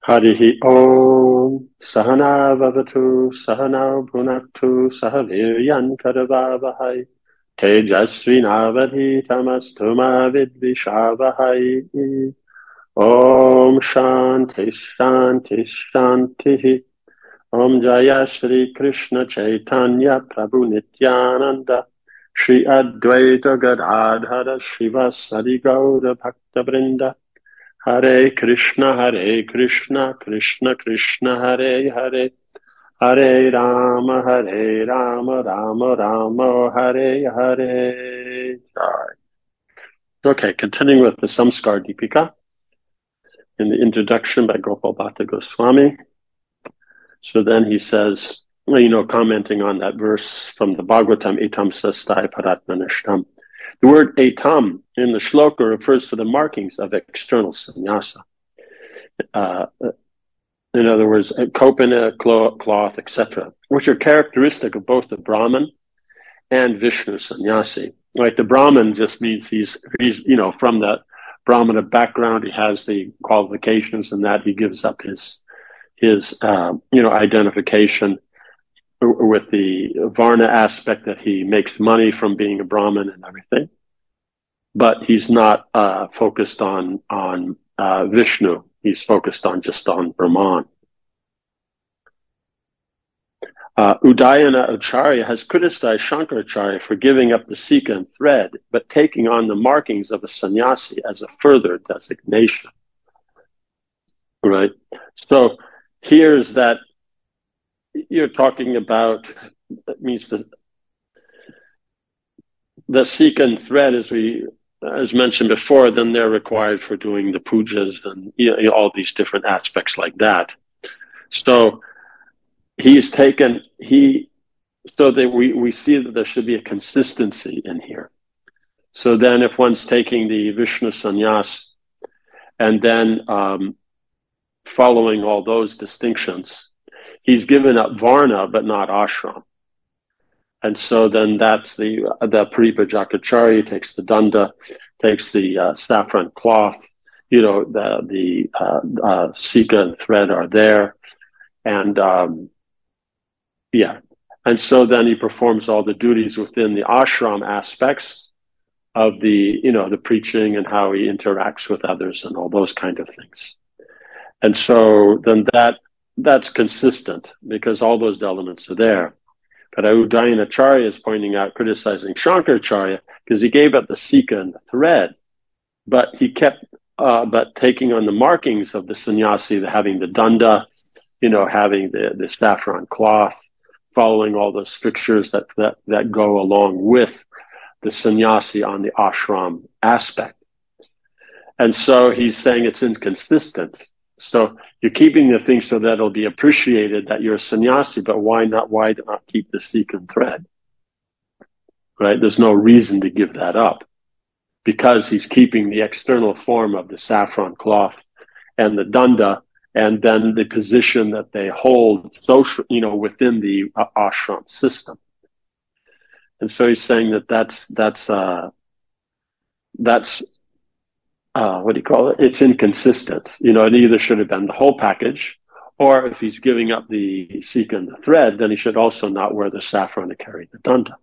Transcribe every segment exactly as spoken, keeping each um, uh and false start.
Harihi Om Sahana Vavatu Sahana Bhunaktu Sahaviryan Karavavahai Tejasvi Navadhi Tamastuma Vidvishavahai Om Shanti Shanti Shanti Om Jaya Shri Krishna Chaitanya Prabhu Nityananda Shri Advaita Gadadhara Shivasadi Gaura Bhakta Vrinda Hare Krishna, Hare Krishna, Krishna Krishna, Hare Hare, Hare Rama, Hare Rama, Rama Rama, Hare Hare. Okay, continuing with the Samskar Deepika in the introduction by Gopal Bhatta Goswami. So then he says, you know, commenting on that verse from the Bhagavatam, Etam Sastai Paratmanashtam. The word etam in the shloka refers to the markings of external sannyasa. Uh, in other words, kopina, cloth, et cetera, which are characteristic of both the Brahman and Vishnu sannyasi. Like the Brahman just means he's, he's, you know, from that Brahmana background, he has the qualifications and that he gives up his, his, uh, you know, identification with the Varna aspect that he makes money from being a Brahmin and everything. But he's not uh, focused on on uh, Vishnu. He's focused on just on Brahman. Uh, Udayana Acharya has criticized Shankaracharya for giving up the Sika and thread, but taking on the markings of a sannyasi as a further designation. Right? So here's that you're talking about, that means the, the Sika and thread, as we as mentioned before, then they're required for doing the pujas and you know, all these different aspects like that. So he's taken, he, so that we, we see that there should be a consistency in here. So then if one's taking the Vishnu sannyas and then um, following all those distinctions, he's given up Varna but not ashram. And so then that's the the Paribrajacharya takes the danda, takes the uh, saffron cloth, you know, the the uh, uh, Sika and thread are there, and um, yeah, and so then he performs all the duties within the ashram aspects of the you know the preaching and how he interacts with others and all those kind of things, and so then that that's consistent because all those elements are there. But Udayana Acharya is pointing out, criticizing Shankaracharya, because he gave up the Sika and the thread, but he kept, uh, but taking on the markings of the sannyasi, the, having the danda, you know, having the, the saffron cloth, following all those strictures that, that, that go along with the sannyasi on the ashram aspect. And so he's saying it's inconsistent. So you're keeping the thing so that it'll be appreciated that you're a sannyasi, but why not, why not keep the Sika and thread? Right? There's no reason to give that up because he's keeping the external form of the saffron cloth and the danda and then the position that they hold social, you know, within the uh, ashram system. And so he's saying that that's, that's, uh, that's, Uh, what do you call it? It's inconsistent. You know, it either should have been the whole package, or if he's giving up the Sika and the thread, then he should also not wear the saffron to carry the danda.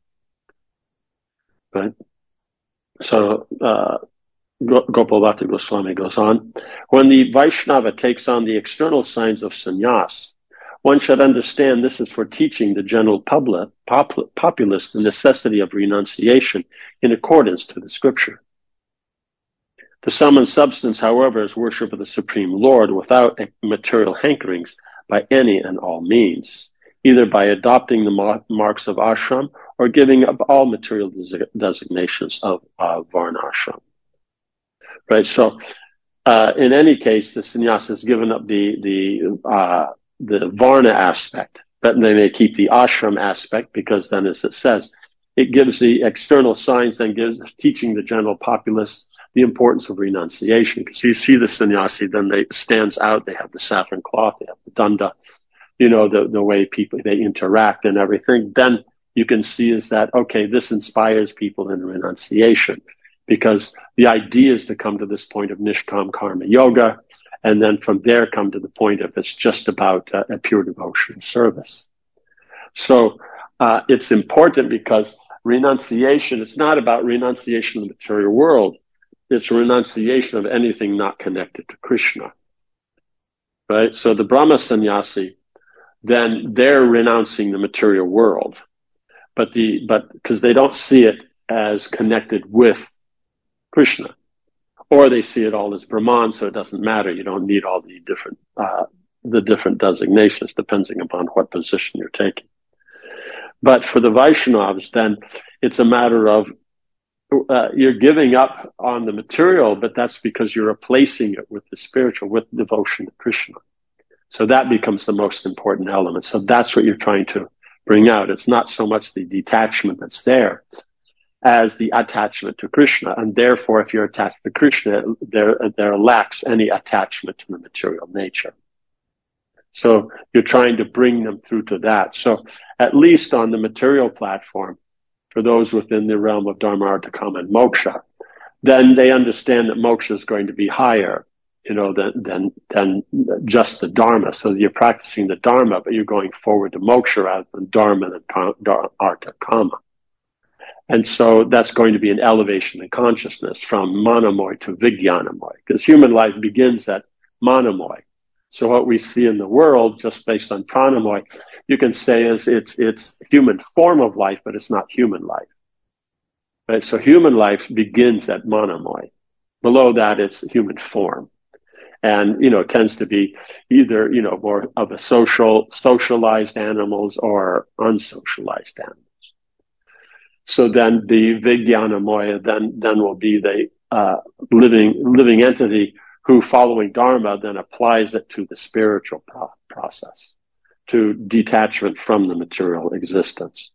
Right? So, uh, Gopal Bhatta Goswami goes on, when the Vaishnava takes on the external signs of sannyas, one should understand this is for teaching the general public, pop- populace the necessity of renunciation in accordance to the scripture. The sum and substance, however, is worship of the Supreme Lord without material hankerings by any and all means, either by adopting the marks of ashram or giving up all material designations of uh, Varna ashram. Right. So, uh, in any case, the sannyas has given up the the uh, the Varna aspect, but they may keep the ashram aspect because then, as it says, it gives the external signs, then gives teaching the general populace the importance of renunciation. Because you see the sannyasi, then they stands out. They have the saffron cloth, they have the danda, you know, the, the way people, they interact and everything. Then you can see is that, okay, this inspires people in renunciation because the idea is to come to this point of nishkam karma yoga and then from there come to the point of it's just about uh, a pure devotion and service. So uh, it's important because renunciation, it's not about renunciation of the material world. It's renunciation of anything not connected to Krishna. Right? So the Brahma sannyasi, then they're renouncing the material world. But the but because they don't see it as connected with Krishna. Or they see it all as Brahman, so it doesn't matter. You don't need all the different uh, the different designations, depending upon what position you're taking. But for the Vaishnavas, then it's a matter of uh, you're giving up on the material, but that's because you're replacing it with the spiritual, with devotion to Krishna. So that becomes the most important element. So that's what you're trying to bring out. It's not so much the detachment that's there as the attachment to Krishna. And therefore, if you're attached to Krishna, there, there lacks any attachment to the material nature. So you're trying to bring them through to that. So at least on the material platform, for those within the realm of Dharma, Artha, Kama, and Moksha, then they understand that Moksha is going to be higher, you know, than, than, than just the Dharma. So you're practicing the Dharma, but you're going forward to Moksha rather than Dharma and Artha, Kama. And so that's going to be an elevation in consciousness from Manamoy to Vijnanamoy, because human life begins at Manamoy. So what we see in the world, just based on Pranamoy, you can say is it's it's human form of life, but it's not human life. Right? So human life begins at Manamoy. Below that, it's human form. And, you know, tends to be either, you know, more of a social, socialized animals or unsocialized animals. So then the Vijnanamoya then, then will be the uh, living living entity who, following Dharma, then applies it to the spiritual pro- process, to detachment from the material existence.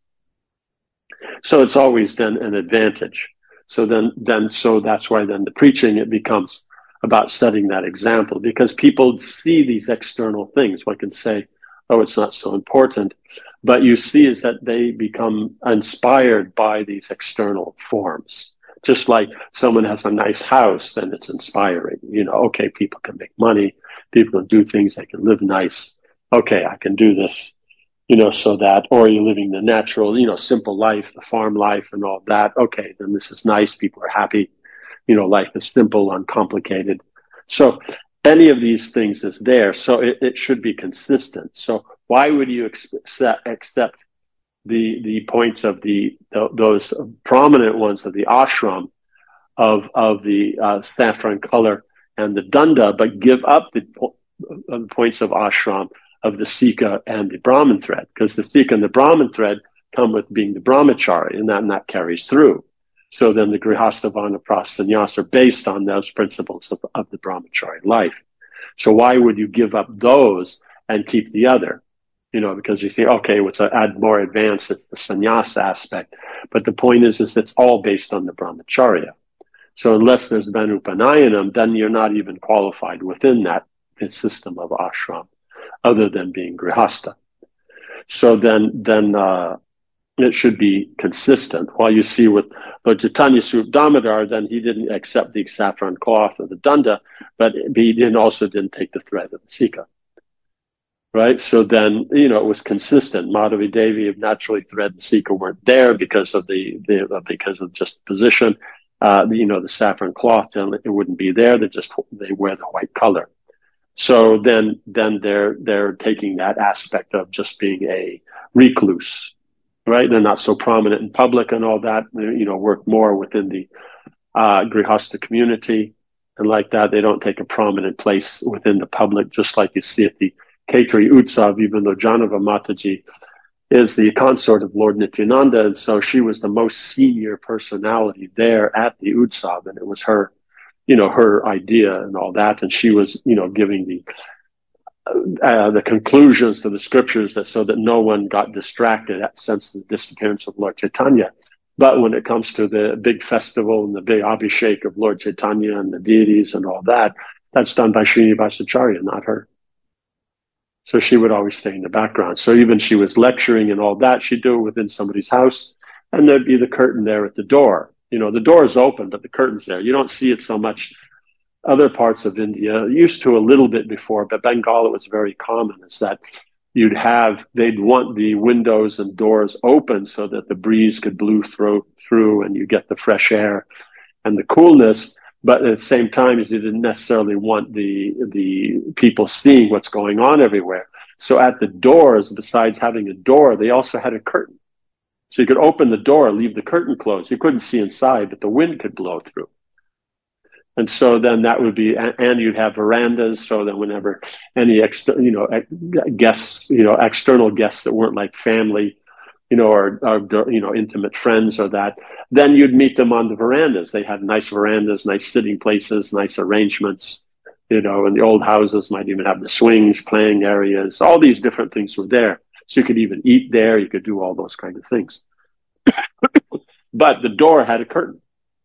So it's always then an advantage. So then, then so that's why then the preaching, it becomes about setting that example, because people see these external things. One can say, oh, it's not so important. But you see is that they become inspired by these external forms. Just like someone has a nice house, then it's inspiring. You know, okay, people can make money, people can do things, they can live nice. Okay, I can do this, you know, so that, or you're living the natural, you know, simple life, the farm life and all that. Okay, then this is nice, people are happy. You know, life is simple, uncomplicated. So any of these things is there, so it, it should be consistent. So why would you accept, accept the the points of the, the those prominent ones of the ashram of of the uh, saffron color and the danda, but give up the, the points of ashram of the Sika and the Brahmin thread? Because the Sika and the Brahmin thread come with being the brahmachari, and that, and that carries through. So then the grihastha, vanaprastha, sannyasa are based on those principles of, of the brahmachari life. So why would you give up those and keep the other? You know, because you think, okay, what's well, add more advanced, it's the sannyasa aspect. But the point is, is it's all based on the brahmacharya. So unless there's been upanayanam, then you're not even qualified within that system of ashram, other than being grihastha. So then, then, uh, it should be consistent. While you see with Lord Chaitanya Swarup Damodar, then he didn't accept the saffron cloth or the danda, but he didn't, also didn't take the thread of the Sika. Right? So then, you know, it was consistent. Madhavi Devi, naturally, thread and Sika weren't there because of the, the because of just position. Uh, you know, the saffron cloth, then it wouldn't be there. They just, they wear the white color. So then, then they're, they're taking that aspect of just being a recluse. Right? They're not so prominent in public and all that. They, you know, work more within the uh, grihastha community. And like that, they don't take a prominent place within the public, just like you see at the Khetri Utsav, even though Janava Mataji is the consort of Lord Nityananda. And so she was the most senior personality there at the Utsav. And it was her, you know, her idea and all that. And she was, you know, giving the Uh, the conclusions to the scriptures, that so that no one got distracted since the disappearance of Lord Chaitanya. But when it comes to the big festival and the big abhishek of Lord Chaitanya and the deities and all that, that's done by Srinivasacharya, not her. So she would always stay in the background. So even she was lecturing and all that, she'd do it within somebody's house, and there'd be the curtain there at the door. You know, the door is open, but the curtain's there. You don't see it so much other parts of India, used to a little bit before, but Bengal, it was very common, is that you'd have, they'd want the windows and doors open so that the breeze could blow through, through and you get the fresh air and the coolness. But at the same time, you didn't necessarily want the, the people seeing what's going on everywhere. So at the doors, besides having a door, they also had a curtain. So you could open the door, leave the curtain closed. You couldn't see inside, but the wind could blow through. And so then that would be, and you'd have verandas. So that whenever any external, you know, guests, you know, external guests that weren't like family, you know, or, or, you know, intimate friends or that, then you'd meet them on the verandas. They had nice verandas, nice sitting places, nice arrangements, you know, and the old houses might even have the swings, playing areas. All these different things were there. So you could even eat there. You could do all those kind of things. But the door had a curtain,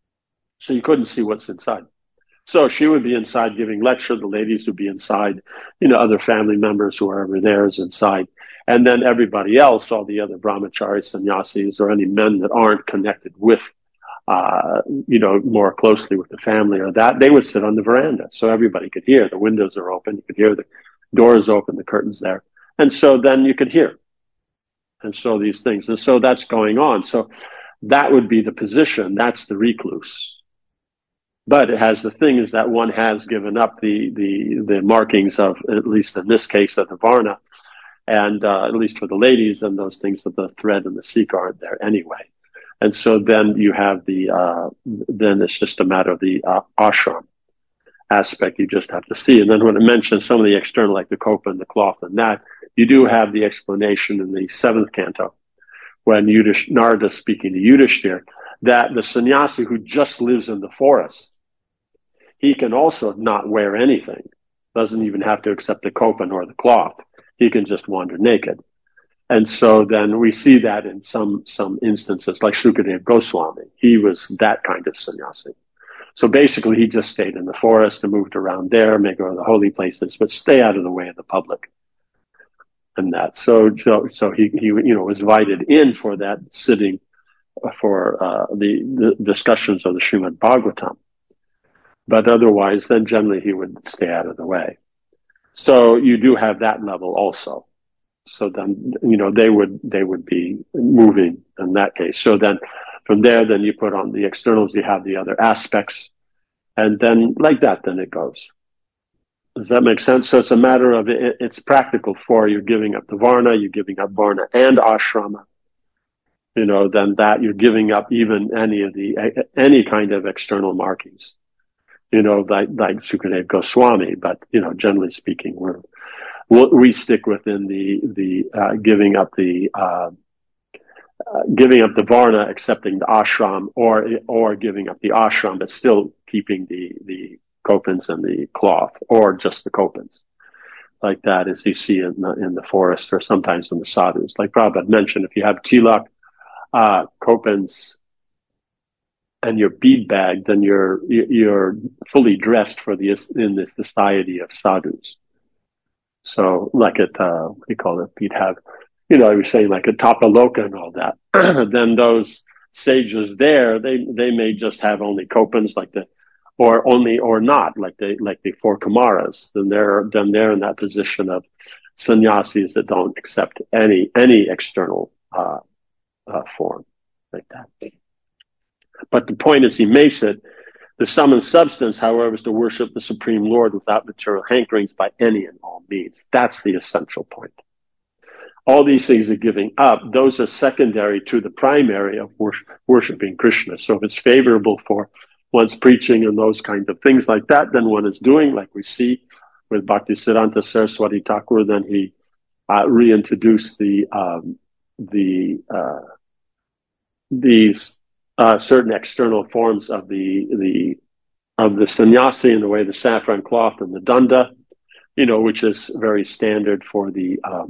so you couldn't see what's inside. So she would be inside giving lecture. The ladies would be inside, you know, other family members who are ever there is inside. And then everybody else, all the other brahmacharis, sannyasis, or any men that aren't connected with, uh, you know, more closely with the family or that, they would sit on the veranda. So everybody could hear. The windows are open. You could hear the doors open, the curtains there. And so then you could hear. And so these things. And so that's going on. So that would be the position. That's the recluse. But it has the thing is that one has given up the, the, the markings of, at least in this case, of the Varna. And uh, at least for the ladies, and those things that the thread and the sikh aren't there anyway. And so then you have the, uh, then it's just a matter of the uh, ashram aspect you just have to see. And then when it mentions some of the external, like the kopa and the cloth and that, you do have the explanation in the seventh canto when Yudish, Narada is speaking to Yudhishthir, that the sannyasi who just lives in the forest, he can also not wear anything, doesn't even have to accept the kopa nor the cloth. He can just wander naked. And so then we see that in some, some instances, like Sukadeva Goswami. He was that kind of sannyasi. So basically he just stayed in the forest and moved around there, may go to the holy places, but stay out of the way of the public. And that. So, so, so he, he, you know, was invited in for that sitting for, uh, the, the discussions of the Srimad Bhagavatam. But otherwise, then generally he would stay out of the way. So you do have that level also. So then, you know, they would, they would be moving in that case. So then from there, then you put on the externals, you have the other aspects. And then like that, then it goes. Does that make sense? So it's a matter of, it, it's practical for you giving up the Varna, you're giving up Varna and Ashrama. You know, then that you're giving up even any of the, any kind of external markings. You know, like, like Sukadeva Goswami, but, you know, generally speaking, we're, we'll, we stick within the, the, uh, giving up the, uh, uh, giving up the Varna, accepting the ashram, or, or giving up the ashram, but still keeping the, the kopans and the cloth, or just the kopans. Like that, as you see in the, in the forest, or sometimes in the sadhus. Like Prabhupada mentioned, if you have tilak, uh, kopans, and your bead bag, then you're you're fully dressed for the in this society of sadhus. So, like at uh, we call it, you'd have, you know, I was saying like a tapaloka and all that. Then those sages there, they they may just have only kopans, like the, or only or not, like the like the four Kumaras. Then they're then they're in that position of sannyasis that don't accept any any external uh, uh, form like that. But the point is, he makes it, the sum and substance, however, is to worship the Supreme Lord without material hankerings by any and all means. That's the essential point. All these things are giving up. Those are secondary to the primary of worship, worshiping Krishna. So if it's favorable for one's preaching and those kinds of things like that, then one is doing, like we see with Bhaktisiddhanta Saraswati Thakur, then he uh, reintroduced the, um, the, uh, these, Uh, certain external forms of the the of the sannyasi in the way the saffron cloth and the danda, you know, which is very standard for the um,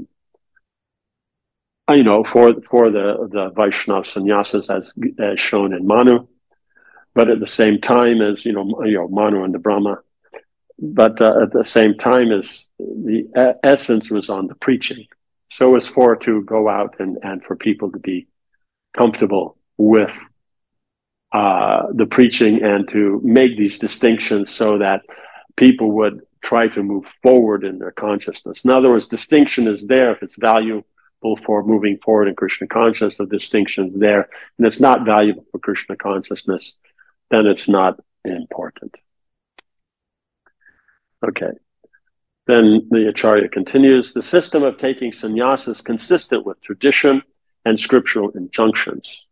you know for for the the Vaishnava sannyasas as as shown in Manu, but at the same time as you know you know Manu and the Brahma, but uh, at the same time as the uh, essence was on the preaching, so it was for to go out and and for people to be comfortable with uh, the preaching and to make these distinctions so that people would try to move forward in their consciousness. In other words, distinction is there if it's valuable for moving forward in Krishna consciousness. The distinction is there, and it's not valuable for Krishna consciousness, then it's not important. Okay. Then the Acharya continues, the system of taking sannyas is consistent with tradition and scriptural injunctions.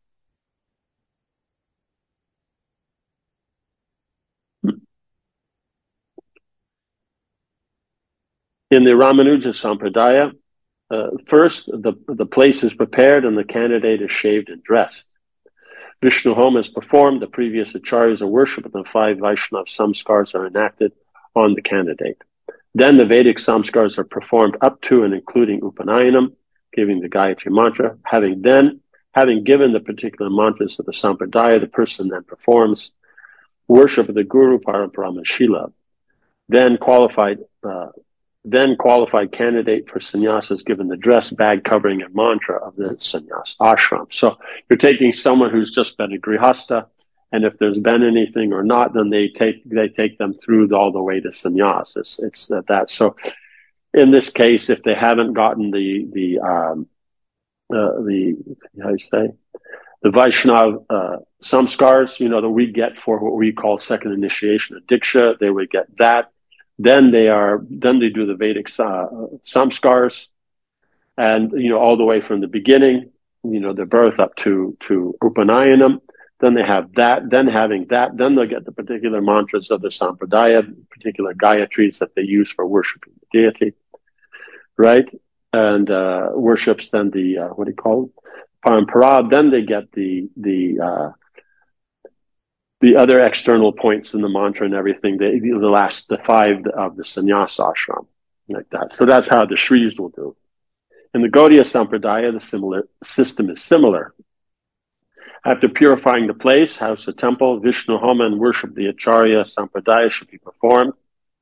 In the Ramanuja Sampradaya, uh, first the, the place is prepared and the candidate is shaved and dressed. Vishnu Homa is performed, the previous acharyas are worshipped, and the five Vaishnava samskars are enacted on the candidate. Then the Vedic samskars are performed up to and including Upanayanam, giving the Gayatri mantra. Having then, having given the particular mantras of the Sampradaya, the person then performs worship of the Guru, Parampara, and Shila. Then qualified, uh, then qualified candidate for sannyas is given the dress, bag, covering, and mantra of the sannyas ashram. So you're taking someone who's just been a grihasta, and if there's been anything or not, then they take they take them through the, all the way to sannyas. It's, it's that, that. So in this case, if they haven't gotten the the um, uh, the how you say the Vaishnava uh, samskars, you know, that we get for what we call second initiation of Diksha, they would get that. Then they are then they do the Vedic uh, samskars, and you know all the way from the beginning, you know, the birth up to to Upanayanam. Then they have that, then having that, then they'll get the particular mantras of the Sampradaya, particular Gayatris that they use for worshiping the deity, right? And uh, worships then the, uh, what do you call it? Parampara. Then they get the, the, uh, the other external points in the mantra and everything, the, the last, the five of the sannyas ashram, like that. So that's how the Shris will do. In the Gaudiya Sampradaya, the similar system is similar. After purifying the place, house or temple, Vishnu Homa and worship the Acharya Sampradaya should be performed.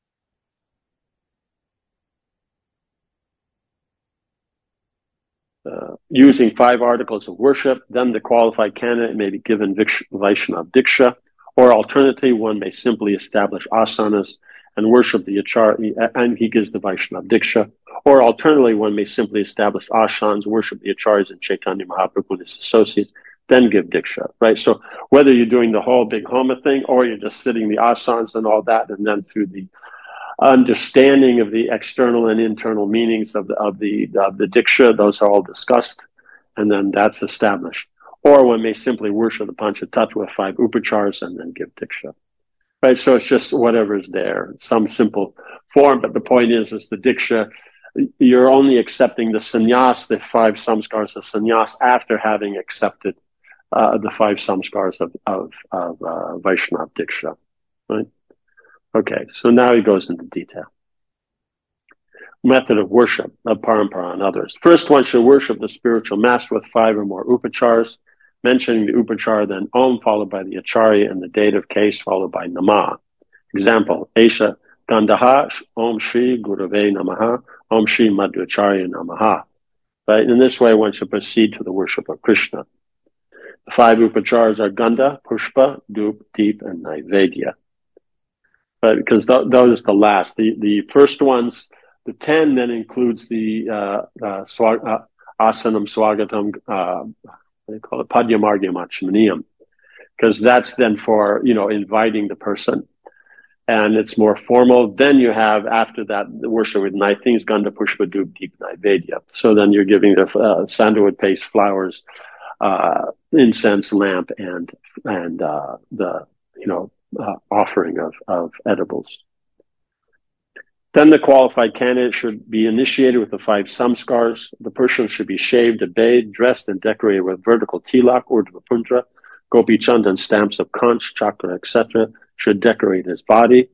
Uh, using five articles of worship, then the qualified candidate may be given Vaishnava Diksha, or alternatively, one may simply establish asanas and worship the Acharya, and he gives the Vaishnava Diksha. Or alternatively, one may simply establish asanas, worship the Acharyas and Chaitanya Mahaprabhu and his associates, then give Diksha, right? So whether you're doing the whole big Homa thing or you're just sitting the asanas and all that, and then through the understanding of the external and internal meanings of the, of the, of the Diksha, those are all discussed, and then that's established. Or one may simply worship the Panchatattva, five upachars, and then give Diksha, right? So it's just whatever is there, some simple form, but the point is, is the Diksha, you're only accepting the sannyas, the five samskars of sannyas, after having accepted Uh, the five samskars of, of, of uh, Vaishnava Diksha, right? Okay, so now he goes into detail. Method of worship of Parampara and others. First, one should worship the spiritual master with five or more upachars, mentioning the upachar, then Om, followed by the Acharya, and the dative case, followed by Namah. Example, Esha Gandaha, Om Shri Gurave Namaha, Om Shri Madhvacharya Namaha. Right? In this way, one should proceed to the worship of Krishna. The five upachars are Gandha, Pushpa, Dhup, Deep, and Naivedya. But because th- those are the last. The, the first ones, the ten, then includes the uh, uh, swag, uh, Asanam, Swagatam, uh, what do you call it, Padyamargyam Achmaniyam. Because that's then for, you know, inviting the person. And it's more formal. Then you have, after that, the worship with nine things, Gandha, Pushpa, Dhup, Deep, Naivedya. So then you're giving the uh, sandalwood paste, flowers, uh, incense, lamp, and and uh, the you know uh, offering of of edibles. Then the qualified candidate should be initiated with the five samskars. The person should be shaved, bathed, dressed, and decorated with vertical tilak, urdhva puntra, gopi chandan stamps of conch, chakra, et cetera. Should decorate his body.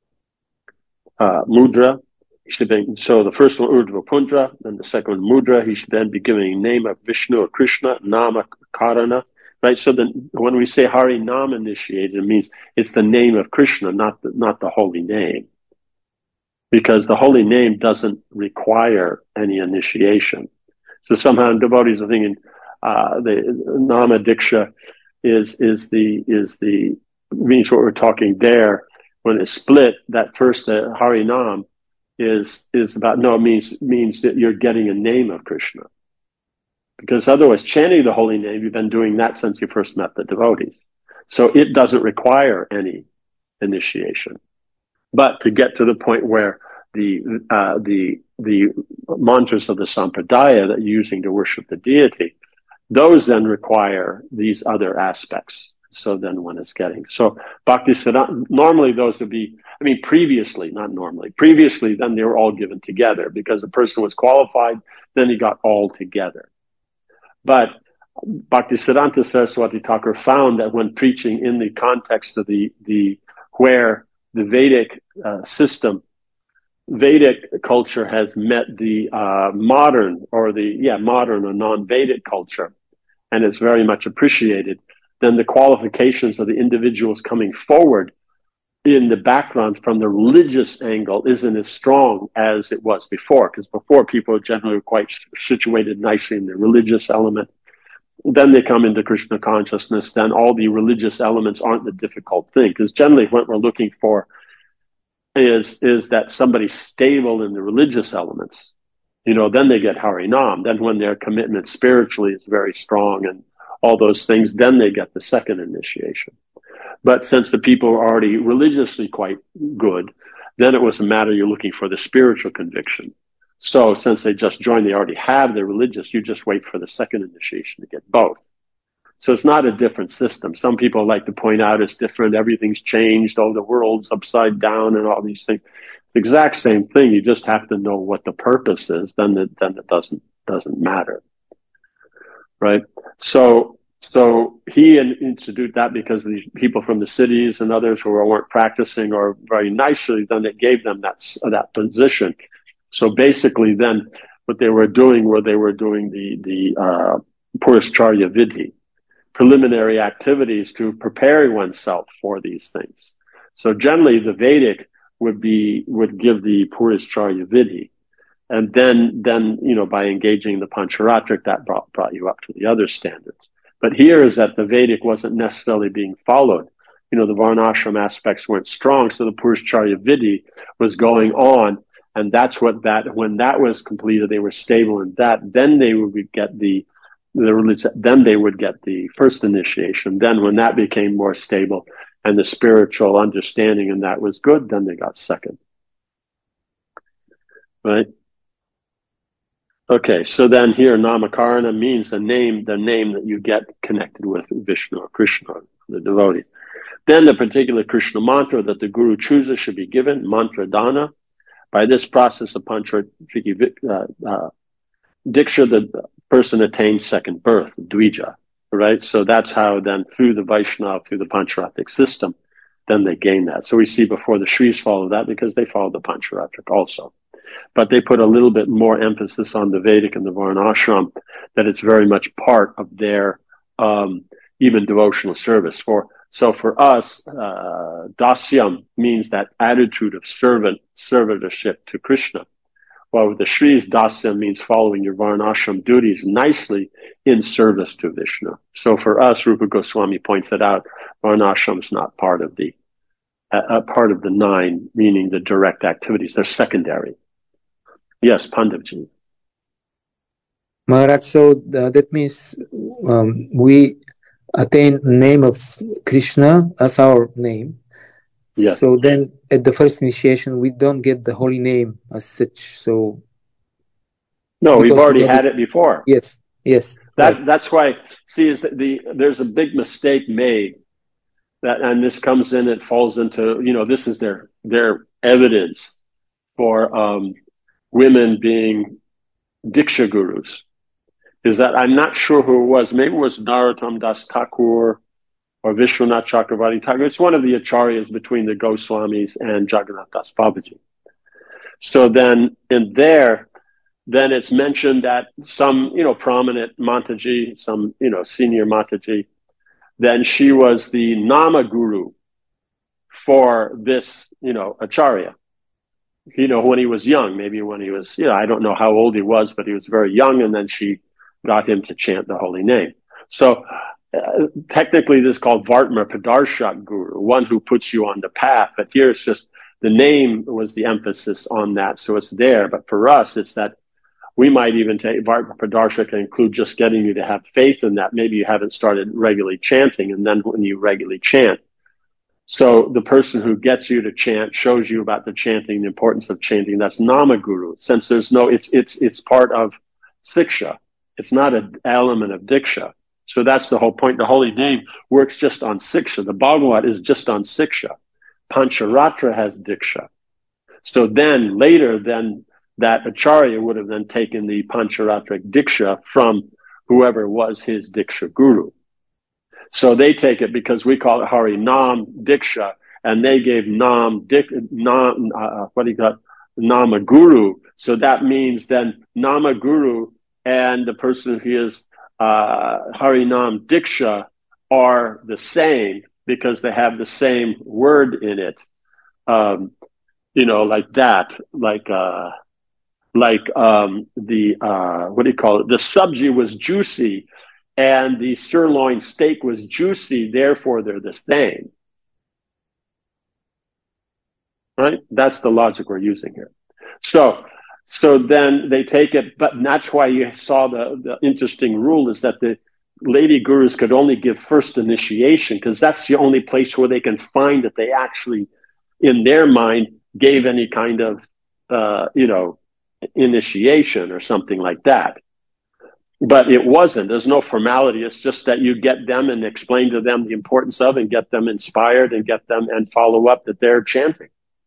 Uh, mudra. He should be, so the first one, Urdhva Pundra, and the second one, Mudra. He should then be giving a name of Vishnu or Krishna, Nama, Karana, right? So then when we say Hari Nam initiated, it means it's the name of Krishna, not the, not the holy name. Because the holy name doesn't require any initiation. So somehow devotees are thinking, uh, the Nama Diksha, is is the is the means what we're talking there. When it's split, that first uh, Harinam is is about no it means means that you're getting a name of Krishna. Because otherwise, chanting the holy name, you've been doing that since you first met the devotees. So it doesn't require any initiation. But to get to the point where the uh, the the mantras of the sampradaya that you're using to worship the deity, those then require these other aspects. So then one is getting. So Bhakti Siddhanta, normally those would be, I mean, previously, not normally, previously, then they were all given together because the person was qualified, then he got all together. But Bhaktisiddhanta Saraswati Thakur found that when preaching in the context of the, the where the Vedic uh, system, Vedic culture has met the uh, modern or the, yeah, modern or non-Vedic culture, and it's very much appreciated, then the qualifications of the individuals coming forward in the background from the religious angle isn't as strong as it was before, because before people generally were quite situated nicely in the religious element. Then they come into Krishna consciousness, then all the religious elements aren't the difficult thing, because generally what we're looking for is is that somebody's stable in the religious elements. You know, then they get Harinam. Then when their commitment spiritually is very strong and all those things, then they get the second initiation. But since the people are already religiously quite good, then it was a matter you're looking for the spiritual conviction. So since they just joined, they already have the religious, you just wait for the second initiation to get both. So it's not a different system. Some people like to point out it's different, everything's changed, all the world's upside down and all these things. It's the exact same thing. You just have to know what the purpose is, then it, then it doesn't, doesn't matter. Right? So, so he instituted that because these people from the cities and others who weren't practicing or very nicely, then it gave them that, that position. So basically then what they were doing were they were doing the, the, uh, Purascharya Vidhi, preliminary activities to prepare oneself for these things. So generally the Vedic would be, would give the Purascharya Vidhi. And then, then, you know, by engaging the Pancharatric, that brought, brought you up to the other standards. But here is that the Vedic wasn't necessarily being followed. You know, the Varnashram aspects weren't strong, so the Purascharya Vidhi was going on. And that's what that, when that was completed, they were stable in that, then they would get the, the religion, then they would get the first initiation. Then when that became more stable and the spiritual understanding and that was good, then they got second. Right? Okay, so then here, Namakarana means the name, the name that you get connected with Vishnu or Krishna, the devotee. Then the particular Krishna mantra that the Guru chooses should be given, mantra dana. By this process of Pancharatriki uh, uh, Diksha, the person attains second birth, Dvija, right? So that's how then through the Vaishnava, through the Pancharatric system, then they gain that. So we see before the Shris follow that because they follow the Pancharatric also. But they put a little bit more emphasis on the Vedic and the Varnashram, that it's very much part of their um, even devotional service. For So for us, uh, dasyam means that attitude of servant, servitorship to Krishna. While with the Shris, dasyam means following your Varnashram duties nicely in service to Vishnu. So for us, Rupa Goswami points that out, Varnashram is not part of the, uh, part of the nine, meaning the direct activities. They're secondary. Yes, Pandavji. Maharaj, so the, that means um, we attain name of Krishna as our name. Yes. So then at the first initiation, we don't get the holy name as such. So no, we've already had it before. Yes, yes. That, right. That's why, see, is that the there's a big mistake made that, and this comes in, it falls into, you know, this is their, their evidence for um, women being Diksha gurus. Is that I'm not sure who it was. Maybe it was Narottam Das Thakur or Vishwanath Chakravarti Thakur. It's one of the acharyas between the Goswamis and Jagannath Das Babaji. So then in there, then it's mentioned that some, you know, prominent Mataji, some, you know, senior Mataji, then she was the Nama Guru for this, you know, acharya. You know, when he was young, maybe when he was, you know, I don't know how old he was, but he was very young, and then she got him to chant the holy name. So uh, technically this is called Vartma Padarshak Guru, one who puts you on the path. But here it's just the name was the emphasis on that, so it's there. But for us, it's that we might even take Vartma Padarshak and include just getting you to have faith in that. Maybe you haven't started regularly chanting, and then when you regularly chant. So the person who gets you to chant, shows you about the chanting, the importance of chanting, that's Nama Guru. Since there's no, it's, it's, it's part of Siksha. It's not an element of Diksha. So that's the whole point. The holy name works just on Siksha. The Bhagavat is just on Siksha. Pancharatra has Diksha. So then later, then that Acharya would have then taken the Pancharatric Diksha from whoever was his Diksha Guru. So they take it because we call it Hari Nam Diksha, and they gave Nam Dik Nam uh, what do you got Nama Guru. So that means then Nama Guru and the person who is uh, Hari Nam Diksha are the same because they have the same word in it. Um, you know, like that, like uh, like um, the uh, what do you call it? The sabji was juicy. And the sirloin steak was juicy, therefore they're the same. Right? That's the logic we're using here. So, so then they take it, but that's why you saw the, the interesting rule is that the lady gurus could only give first initiation, because that's the only place where they can find that they actually, in their mind, gave any kind of, uh, you know, initiation or something like that. But it wasn't. There's no formality. It's just that you get them and explain to them the importance of and get them inspired and get them and follow up that they're chanting.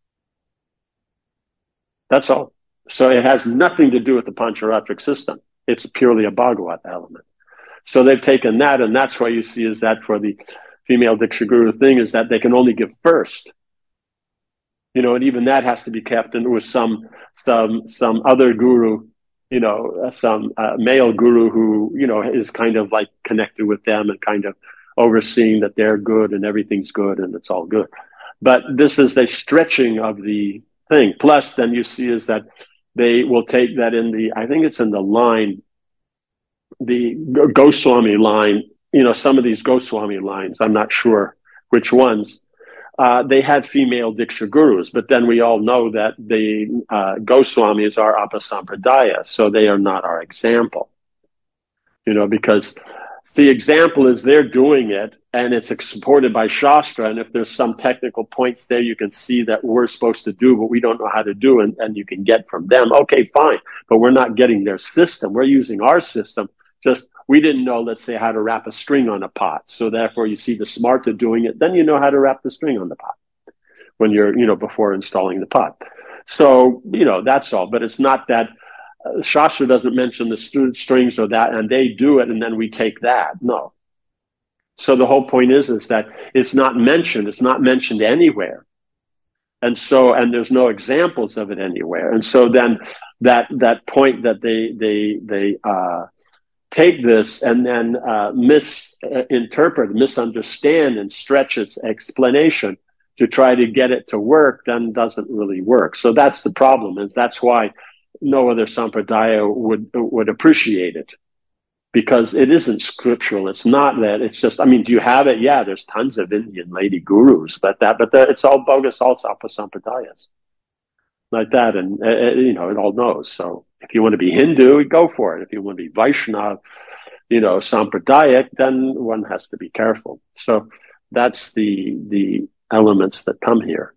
That's all. So it has nothing to do with the Pancharatric system. It's purely a Bhagavat element. So they've taken that, and that's why you see is that for the female Diksha Guru thing is that they can only give first. You know, and even that has to be kept in with some, some, some other guru, you know, some uh, male guru who, you know, is kind of like connected with them and kind of overseeing that they're good and everything's good and it's all good. But this is the stretching of the thing. Plus, then you see is that they will take that in the, I think it's in the line, the Goswami line, you know, some of these Goswami lines, I'm not sure which ones. Uh, they had female Diksha Gurus, but then we all know that the uh, Goswamis are Apasampradaya, so they are not our example. You know, because the example is they're doing it, and it's supported by Shastra, and if there's some technical points there you can see that we're supposed to do, but we don't know how to do, and, and you can get from them, okay, fine, but we're not getting their system. We're using our system. Just, we didn't know, let's say, how to wrap a string on a pot. So therefore you see the smarta doing it, then you know how to wrap the string on the pot when you're, you know, before installing the pot. So, you know, that's all. But it's not that uh, Shastra doesn't mention the st- strings or that, and they do it, and then we take that. No. So the whole point is, is that it's not mentioned. It's not mentioned anywhere. And so, and there's no examples of it anywhere. And so then that, that point that they, they, they, uh, take this and then uh, misinterpret, misunderstand, and stretch its explanation to try to get it to work, then doesn't really work. So that's the problem, is that's why no other sampradaya would would appreciate it, because it isn't scriptural. It's not that. It's just, I mean, do you have it? Yeah, there's tons of Indian lady gurus, but that, but the, it's all bogus, all sampradayas like that, and uh, you know, it all knows. So if you want to be Hindu, go for it. If you want to be Vaishnava, you know, Sampradayak, then one has to be careful. So that's the the elements that come here.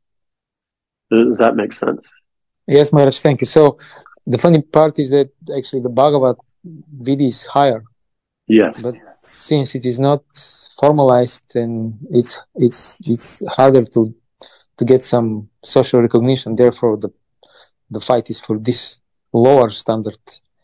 Does that make sense? Yes, Maharaj, thank you. So the funny part is that actually the Bhagavad Vidhi is higher. Yes. But since it is not formalized, and it's it's it's harder to to get some social recognition, therefore the the fight is for this lower standard.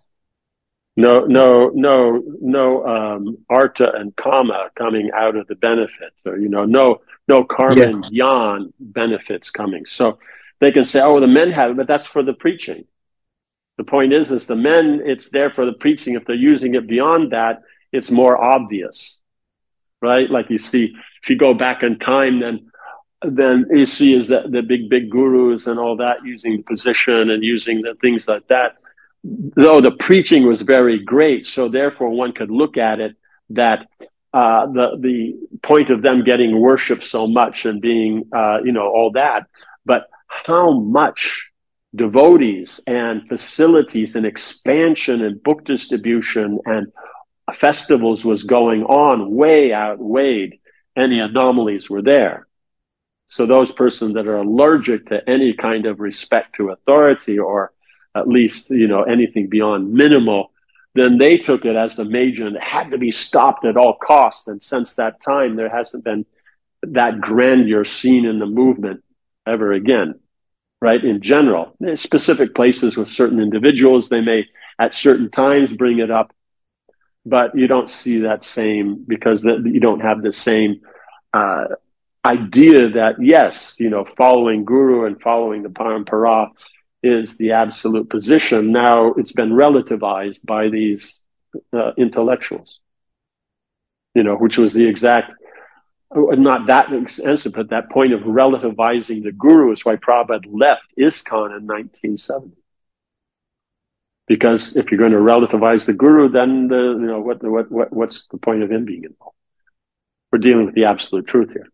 No, no, no, no um, artha and kama coming out of the benefits, or, you know, no, no karma Yes. and jnana benefits coming. So they can say, oh, the men have it, but that's for the preaching. The point is, is the men, it's there for the preaching. If they're using it beyond that, it's more obvious, right? Like you see, if you go back in time, then then you see is that the big, big gurus and all that, using the position and using the things like that, though the preaching was very great. So therefore one could look at it that uh, the the point of them getting worshipped so much and being, uh, you know, all that, but how much devotees and facilities and expansion and book distribution and festivals was going on way outweighed any anomalies were there. So those persons that are allergic to any kind of respect to authority, or at least, you know, anything beyond minimal, then they took it as the major and it had to be stopped at all costs. And since that time, there hasn't been that grandeur seen in the movement ever again, right? In general, there's specific places with certain individuals, they may at certain times bring it up, but you don't see that same, because that you don't have the same uh, idea that, yes, you know, following Guru and following the Parampara is the absolute position. Now it's been relativized by these uh, intellectuals, you know, which was the exact, not that extensive, but that point of relativizing the Guru is why Prabhupada left ISKCON in nineteen seventy. Because if you're going to relativize the Guru, then the, you know, what, what, what, what's the point of him being involved? We're dealing with the absolute truth here,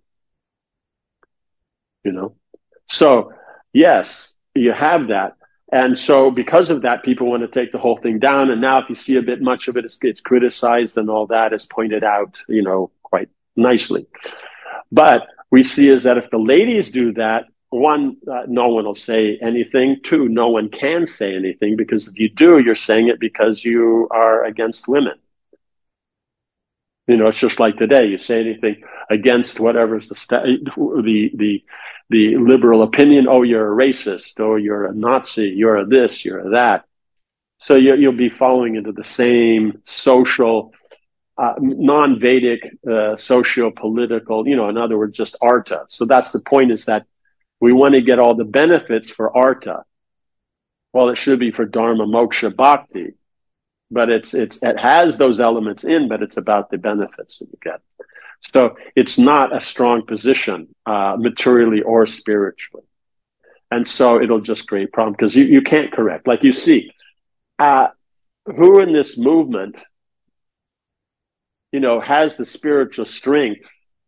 you know. So yes, you have that, and so because of that, people want to take the whole thing down. And now, if you see a bit much of it, it's, it's criticized, and all that is pointed out, you know, quite nicely. But we see is that if the ladies do that, one, uh, no one will say anything. Two, no one can say anything, because if you do, you're saying it because you are against women. You know, it's just like today. You say anything against whatever's the sta- the the the liberal opinion. Oh, you're a racist. Oh, you're a Nazi. You're a this. You're a that. So you, you'll be falling into the same social, uh, non-Vedic, uh, socio-political. You know, in other words, just artha. So that's the point. Is that we want to get all the benefits for artha. Well, it should be for dharma, moksha, bhakti, but it's it's it has those elements in, but it's about the benefits that you get. So it's not a strong position, uh, materially or spiritually, and so it'll just create problem, because you, you can't correct. Like you see, uh, who in this movement, you know, has the spiritual strength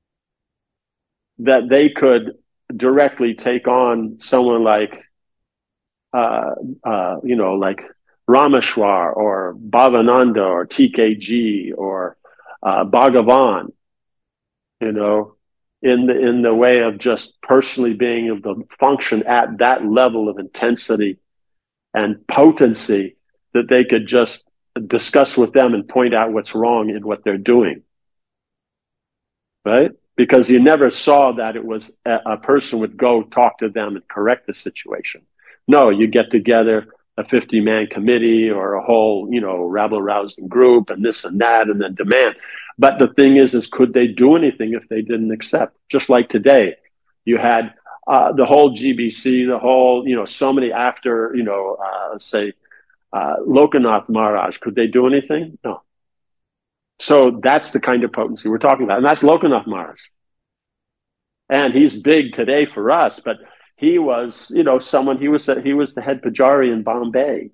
that they could directly take on someone like, uh, uh, you know, like Rameshwar or Bhavananda or T K G or uh, Bhagavan, you know, in the in the way of just personally being able to function at that level of intensity and potency, that they could just discuss with them and point out what's wrong in what they're doing, right? Because you never saw that it was a, a person would go talk to them and correct the situation. No, you get together a fifty-man committee or a whole, you know, rabble-rousing group and this and that, and then demand. But the thing is, is could they do anything if they didn't accept? Just like today, you had uh, the whole G B C, the whole, you know, so many after, you know, uh, say, uh, Lokanath Maharaj. Could they do anything? No. So that's the kind of potency we're talking about. And that's Lokanath Maharaj. And he's big today for us, but he was, you know, someone, he was, he was the head Pujari in Bombay.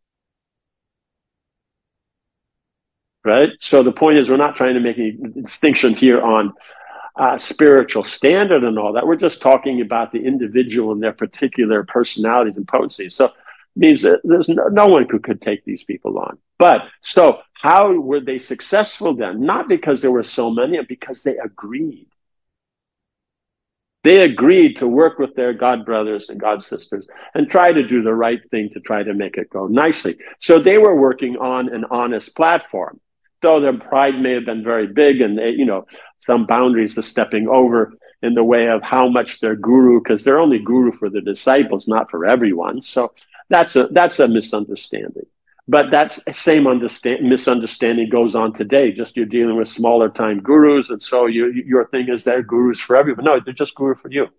Right? So the point is, we're not trying to make any distinction here on uh, spiritual standard and all that. We're just talking about the individual and their particular personalities and potencies. So it means that there's no, no one who could take these people on. But so how were they successful then? Not because there were so many, but because they agreed. They agreed to work with their God brothers and God sisters and try to do the right thing to try to make it go nicely. So they were working on an honest platform. Though their pride may have been very big, and they, you know, some boundaries are stepping over in the way of how much their guru, because they're only guru for the disciples, not for everyone. So that's a that's a misunderstanding. But that same understand, misunderstanding goes on today. Just you're dealing with smaller time gurus, and so you, your thing is they're gurus for everyone. No, they're just guru for you.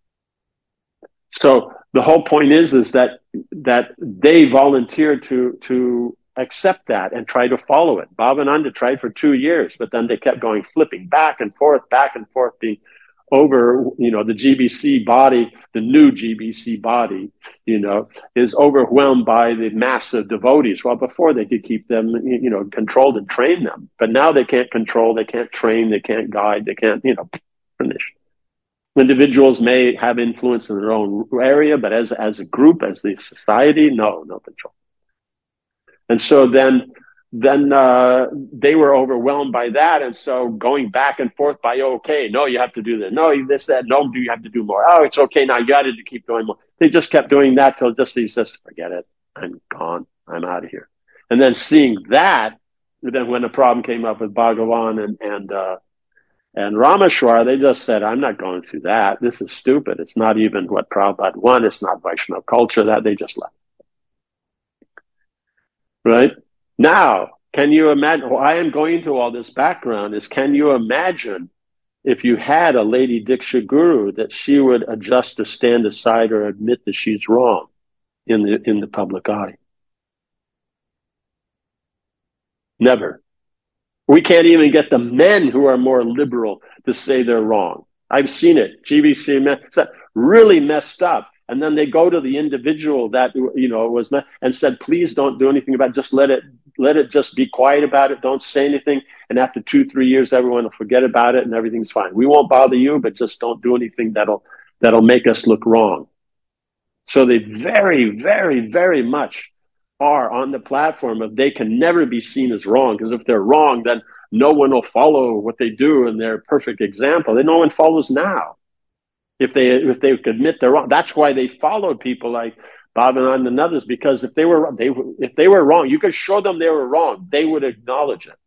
So the whole point is is that that they volunteered to to accept that and try to follow it. Bhavananda tried for two years, but then they kept going, flipping back and forth, back and forth, being over, you know, the G B C body, the new G B C body, you know, is overwhelmed by the massive devotees. Well, before they could keep them, you know, controlled and train them, but now they can't control, they can't train, they can't guide, they can't, you know, finish. Individuals may have influence in their own area, but as as a group, as the society, no, no control. And so then, then uh, they were overwhelmed by that, and so going back and forth by, okay, no, you have to do this, no, this, that, no, do you have to do more? Oh, it's okay now, you got to keep doing more. They just kept doing that till just he says, forget it, I'm gone, I'm out of here. And then seeing that, then when the problem came up with Bhagavan and and uh, and Rameshwar, they just said, I'm not going through that. This is stupid. It's not even what Prabhupada wanted. It's not Vaishnava culture. That they just left. Right? Now, can you imagine, why I'm going into all this background is, can you imagine if you had a Lady Diksha Guru that she would adjust or stand aside or admit that she's wrong in the, in the public eye? Never. We can't even get the men who are more liberal to say they're wrong. I've seen it. G B C men really messed up. And then they go to the individual that, you know, was met and said, please don't do anything about it. Just let it, let it just be quiet about it. Don't say anything. And after two, three years, everyone will forget about it and everything's fine. We won't bother you, but just don't do anything that'll, that'll make us look wrong. So they very, very, very much are on the platform of they can never be seen as wrong, because if they're wrong, then no one will follow what they do and their perfect example. Then no one follows now. If they if they could admit they're wrong, that's why they followed people like Bhavananda and others, because if they were they if they were wrong, you could show them they were wrong, they would acknowledge it.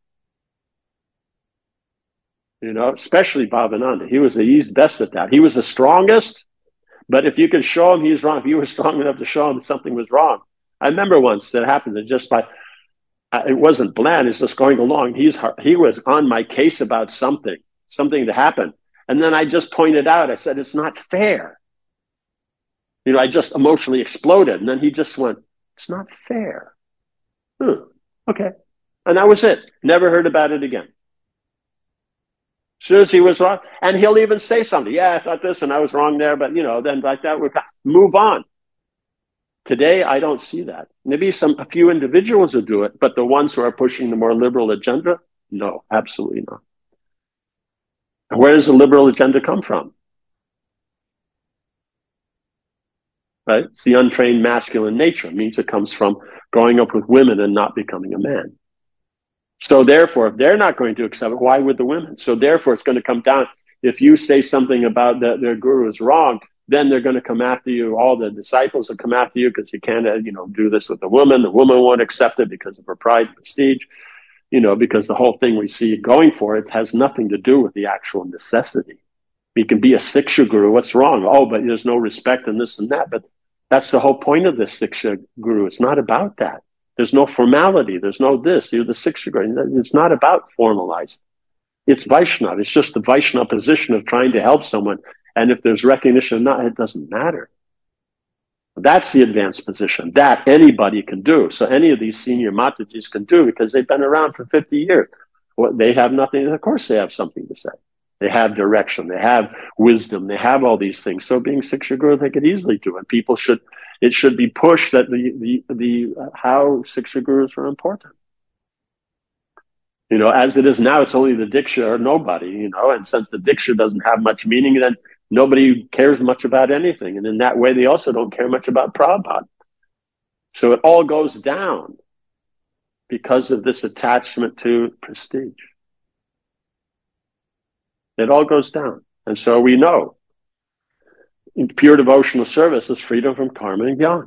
You know, especially Bhavananda, he was the he's best at that. He was the strongest, but if you could show him he was wrong, if you were strong enough to show him that something was wrong. I remember once that happened that just by, uh, it wasn't bland, it's just going along. He's He was on my case about something, something that happened. And then I just pointed out, I said, it's not fair. You know, I just emotionally exploded. And then he just went, it's not fair. Hmm, okay. And that was it. Never heard about it again. As soon as he was wrong, and he'll even say something. Yeah, I thought this and I was wrong there, but, you know, then like that, we move on. Today, I don't see that. Maybe some a few individuals will do it, but the ones who are pushing the more liberal agenda, no, absolutely not. And where does the liberal agenda come from? Right? It's the untrained masculine nature. It means it comes from growing up with women and not becoming a man. So therefore, if they're not going to accept it, why would the women? So therefore, it's going to come down, if you say something about that their guru is wrong, then they're going to come after you. All the disciples will come after you because you can't, you know, do this with the woman. The woman won't accept it because of her pride and prestige, you know, because the whole thing we see going for it has nothing to do with the actual necessity. You can be a Siksha Guru. What's wrong? Oh, but there's no respect and this and that. But that's the whole point of the Siksha Guru. It's not about that. There's no formality. There's no this. You're the Siksha Guru. It's not about formalized. It's Vaishnava. It's just the Vaishnava position of trying to help someone. And if there's recognition or not, it doesn't matter. That's the advanced position. That anybody can do. So any of these senior Matajis can do because they've been around for fifty years. Well, they have nothing. Of course they have something to say. They have direction. They have wisdom. They have all these things. So being Siksha Guru, they could easily do it. People should, it should be pushed that the, the, the, uh, how Siksha Gurus are important. You know, as it is now, it's only the Diksha or nobody, you know, and since the Diksha doesn't have much meaning, then nobody cares much about anything. And in that way, they also don't care much about Prabhupada. So it all goes down because of this attachment to prestige. It all goes down. And so we know pure devotional service is freedom from karma and jnana.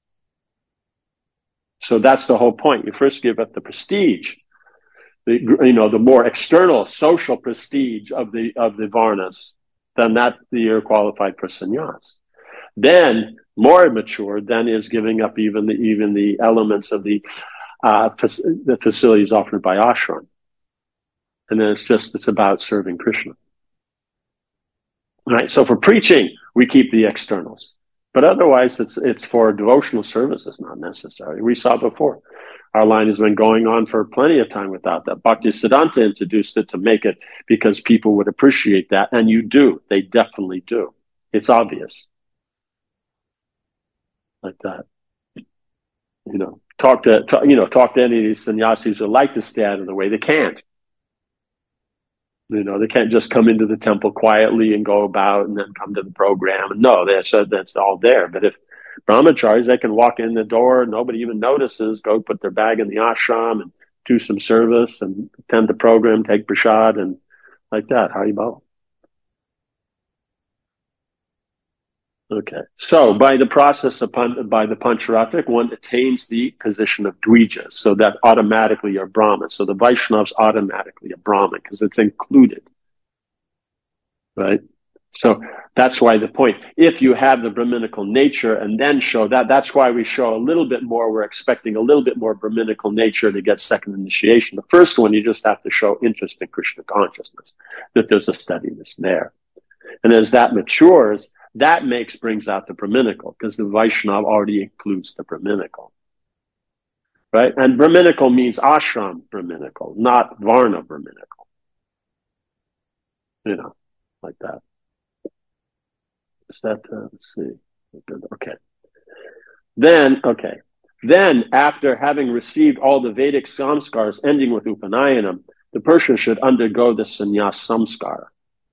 So that's the whole point. You first give up the prestige, the, you know, the more external social prestige of the, of the varnas, then that you're qualified for sannyas. Then, more mature, then is giving up even the even the elements of the uh, the facilities offered by ashram, and then it's just it's about serving Krishna. All right. So for preaching, we keep the externals, but otherwise, it's it's for devotional service. It's not necessary. We saw before, Our line has been going on for plenty of time without that. Bhaktisiddhanta introduced it to make it because people would appreciate that. And you do. They definitely do. It's obvious. Like that. You know, talk to, talk, you know, talk to any of these sannyasis who like to stay out of the way. They can't. You know, they can't just come into the temple quietly and go about and then come to the program. No, that's, that's all there. But if brahmacharis, they can walk in the door, nobody even notices, go put their bag in the ashram and do some service and attend the program, take prasad and like that. Haribol. Okay. So by the process of, by the Pancharatric, one attains the position of Dvija. So that automatically you're Brahmin. So the Vaishnav's automatically a Brahmin because it's included. Right? So that's why the point, if you have the Brahminical nature and then show that, that's why we show a little bit more, we're expecting a little bit more Brahminical nature to get second initiation. The first one, you just have to show interest in Krishna consciousness, that there's a steadiness there. And as that matures, that makes, brings out the Brahminical, because the Vaishnava already includes the Brahminical. Right? And Brahminical means ashram Brahminical, not Varna Brahminical. You know, like that. Is that, uh, let's see. Okay. Then, okay. Then, after having received all the Vedic samskars ending with Upanayanam, the person should undergo the sannyas samskara.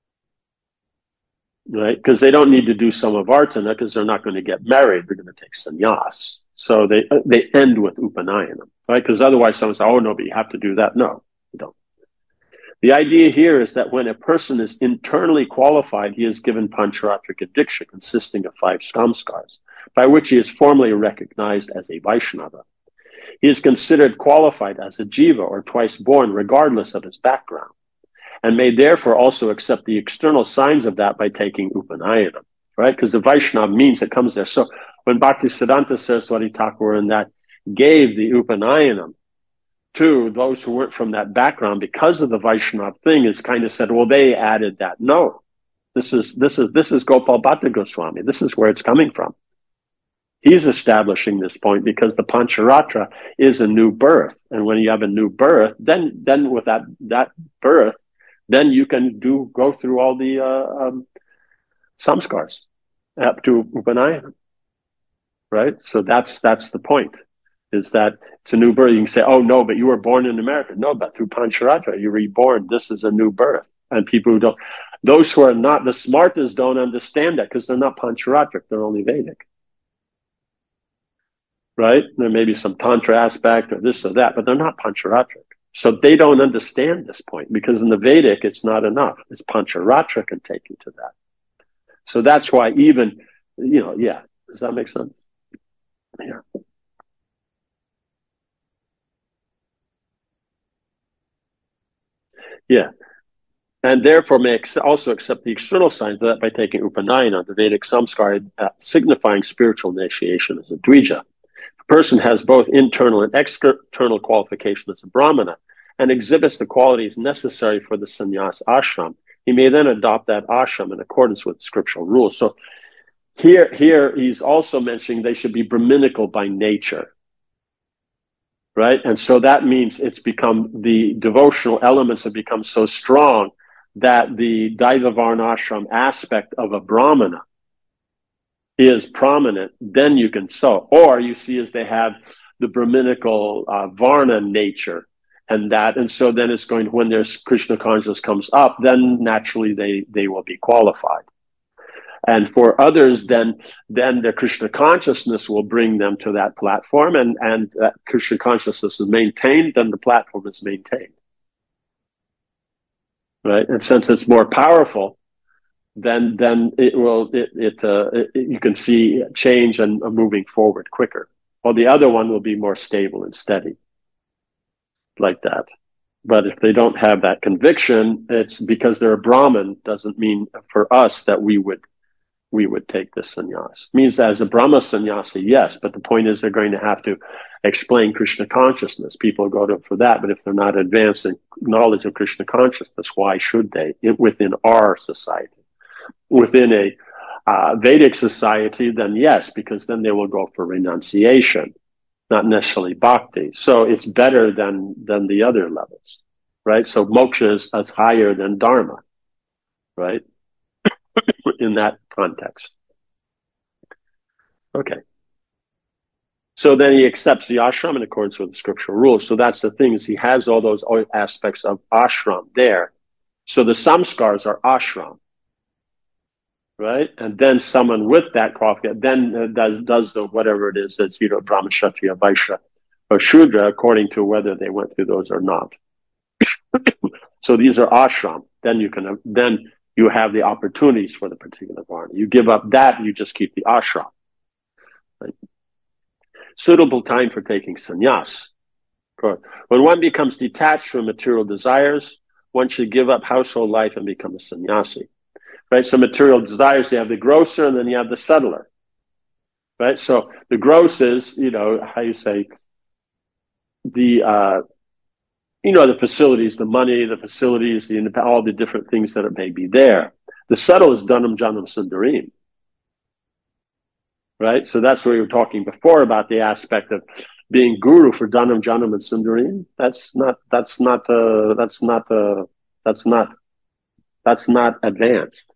Right? Because they don't need to do samavartana because they're not going to get married. They're going to take sannyas. So they they end with Upanayanam. Right? Because otherwise someone says, oh, no, but you have to do that. No, you don't. The idea here is that when a person is internally qualified, he is given Pancharatrika Diksha consisting of five samskars, by which he is formally recognized as a Vaishnava. He is considered qualified as a jiva or twice born, regardless of his background, and may therefore also accept the external signs of that by taking Upanayanam, right? Because the Vaishnava means it comes there. So when Bhaktisiddhanta Saraswati Thakur and that gave the Upanayanam to those who weren't from that background because of the Vaishnava thing, is kind of said, well, they added that. No, this is this is this is Gopal Bhatta Goswami. This is where it's coming from. He's establishing this point because the Pancharatra is a new birth, and when you have a new birth, then then with that that birth, then you can do go through all the uh, um, samskars up to Upanayanam, right? So that's that's the point. Is that it's a new birth. You can say, oh, no, but you were born in America. No, but through Pancharatra, you're reborn. This is a new birth. And people who don't, those who are not, the smartest don't understand that because they're not Pancharatric. They're only Vedic. Right? There may be some Tantra aspect or this or that, but they're not Pancharatric. So they don't understand this point because in the Vedic, it's not enough. It's Pancharatric can take you to that. So that's why even, you know, yeah. Does that make sense? Yeah. Yeah, and therefore may ex- also accept the external signs of that by taking Upanayana, the Vedic samskara, uh, signifying spiritual initiation as a Dvija. The person has both internal and external qualification as a Brahmana and exhibits the qualities necessary for the sannyas ashram. He may then adopt that ashram in accordance with scriptural rules. So here, here he's also mentioning they should be Brahminical by nature. Right? And so that means it's become, the devotional elements have become so strong that the Daiva Varnashram aspect of a Brahmana is prominent. Then you can sow. Or you see as they have the Brahminical uh, Varna nature and that. And so then it's going, when there's Krishna consciousness comes up, then naturally they, they will be qualified. And for others, then then the Krishna consciousness will bring them to that platform, and, and that Krishna consciousness is maintained, then the platform is maintained. Right? And since it's more powerful, then then it will it, it, uh, it you can see change and uh, moving forward quicker. While the other one will be more stable and steady, like that. But if they don't have that conviction, it's because they're a Brahmin doesn't mean for us that we would we would take the sannyas. It means that as a Brahma sannyasi, yes, but the point is they're going to have to explain Krishna consciousness. People go to for that, but if they're not advanced in knowledge of Krishna consciousness, why should they? It, within our society. Within a uh, Vedic society, then yes, because then they will go for renunciation. not necessarily bhakti. So it's better than, than the other levels, right? So moksha is, is higher than dharma, right? In that context. Okay. So then he accepts the ashram in accordance with the scriptural rules. So that's the thing, is he has all those aspects of ashram there. So the samskars are ashram, right? And then someone with that qualification then uh, does does the whatever it is that's, you know, Brahma, Kshatriya, Vaishya, or Shudra, according to whether they went through those or not. So these are ashram. Then you can then you have the opportunities for the particular varna. You give up that, you just keep the ashram. Right? Suitable time for taking sannyas. When one becomes detached from material desires, one should give up household life and become a sannyasi. Right? So material desires, you have the grosser and then you have the subtler. Right? So the gross is, you know, how you say, the, uh, you know, the facilities, the money, the facilities, the all the different things that it may be there. The subtle is Dhanam Janam Sundarim. Right? So that's what we were talking before about the aspect of being guru for Dhanam, Janam, and Sundarim. That's not, that's not, uh, that's not, uh, that's not, that's not advanced.